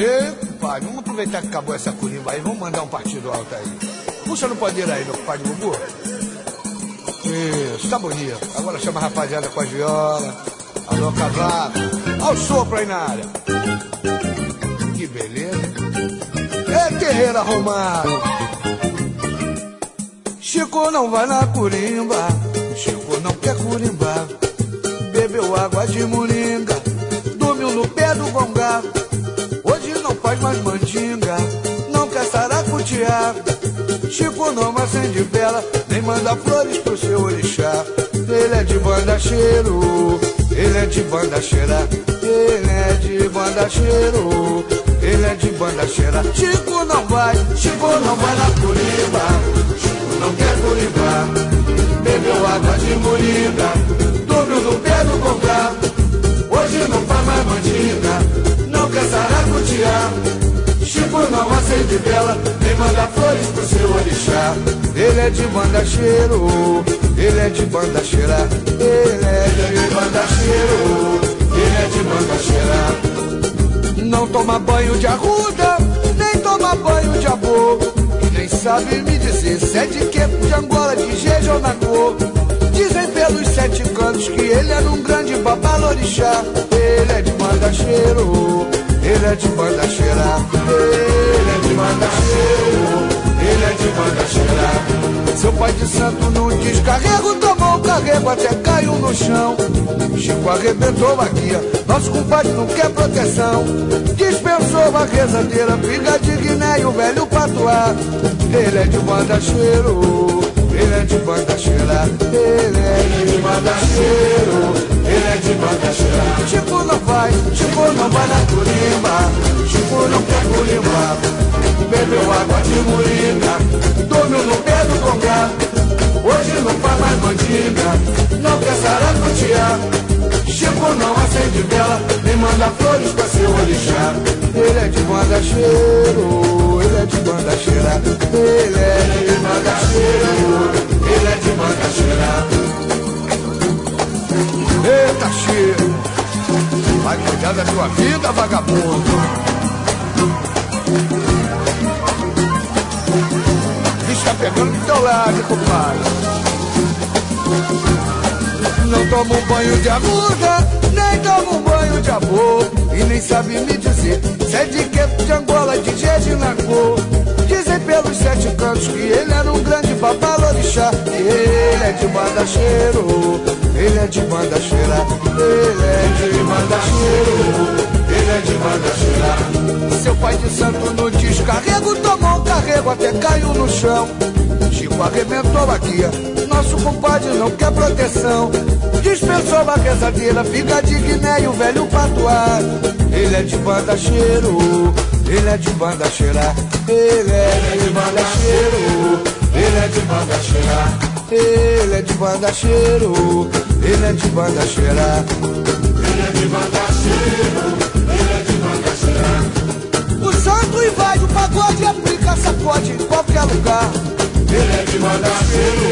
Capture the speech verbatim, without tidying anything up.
Ei, compadre, vamos aproveitar que acabou essa curimba aí, vamos mandar um partido alto aí. Puxa no pandeiro aí, meu compadre Gugu. Isso, tá bonito. Agora chama a rapaziada com a viola. Alô, cavaco. Olha o sopro aí na área. Que beleza. É terreiro arrumado. Chico não vai na curimba, Chico não quer curimbar. Bebeu água de moringa, dormiu no pé do gongá. Hoje não faz mais mandinga, não quer saracutear. Chico não acende vela, nem manda flores pro seu orixá. Ele é de banda cheiro, ele é de banda cheira. Ele é de banda cheiro, ele é de banda cheira. Chico não vai, Chico não vai na curimba, Chico não quer curimbar. Bebeu água de moringa, dormiu no pé do gongá. Hoje não faz mais mandinga, não quer saracutear. Chico não acende vela, nem manda flores pro seu orixá. Ele é de banda cheiro, ele é de banda cheira. Ele é de banda cheiro, ele é de banda cheira. Não toma banho de arruda, nem toma banho de abô. Nem sabe me dizer se é de quepo, de Angola, de Jeje ou Nagô. Dizem pelos sete cantos que ele é um grande babalorixá. Ele é de banda cheiro, ele é de banda cheira. Ele é de banda cheiro, ele é de banda cheira. Seu pai de santo no descarrego tomou o carrego até caiu no chão. Chico arrebentou a guia, nosso compadre não quer proteção. Dispensou a rezadeira, figa de Guiné e o velho patuá. Ele é de banda cheiro, ele é de banda cheira. Ele é de banda cheiro, ele é de banda cheira. Chico não vai, Chico não vai na curimba, Chico não quer curimbar. Bebeu água de moringa, dormiu no pé do gongá. Hoje não faz mais mandinga, não quer saracutear. Chico não acende vela, nem manda flores pra seu orixá. Ele é de banda cheiro, ele é de banda cheira. Ele é de banda cheiro, ele é de banda cheira. Eita, cheiro, vai cuidar da tua vida, vagabundo. Tá pegando do teu lado, compadre. Não toma um banho de arruda, nem toma um banho de abô. E nem sabe me dizer se é de quepo, de Angola, de Jeje e Nagô. Dizem pelos sete cantos que ele era um grande babalorixá. E ele é de banda cheiro, ele é de banda cheira. Ele é de banda cheiro, ele é de banda cheira. Seu pai de santo no descarrego tomou um carrego até caiu no chão. Chico arrebentou a guia, nosso compadre não quer proteção. Dispensou a rezadeira, figa de Guiné e o velho patuá. Ele é de banda cheiro, ele é de banda cheira. Ele é de banda cheiro, ele é de banda cheira. Ele é de banda cheiro, ele é de banda cheira. Ele é de banda cheiro, ele é de banda cheira. O santo invade o pagode e aplica sacode em qualquer lugar. Ele é de banda cheiro,